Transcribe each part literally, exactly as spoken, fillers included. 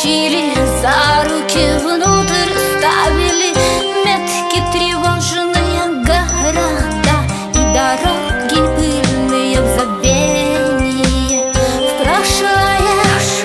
тащили, за руки внутрь ставили метки тревожные города и дороги пыльные в забвении. В прошлое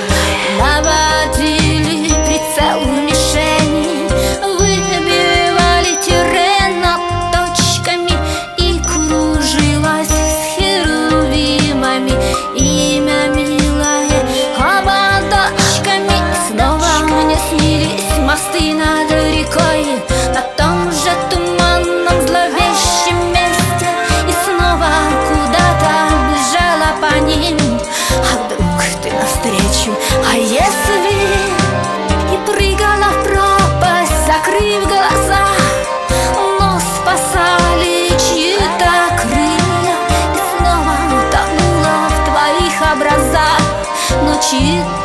наводили прицел мишени, выбивали терена точками, и кружилась с херувимами имя милое ободочками. Снова мне снились мосты над рекой на том же туманном зловещем месте, и снова куда-то бежала по ним. А вдруг ты навстречу? А если и прыгала в пропасть, закрыв глаза, но спасали чьи-то крылья, и снова утонула в твоих образах, но чьи-то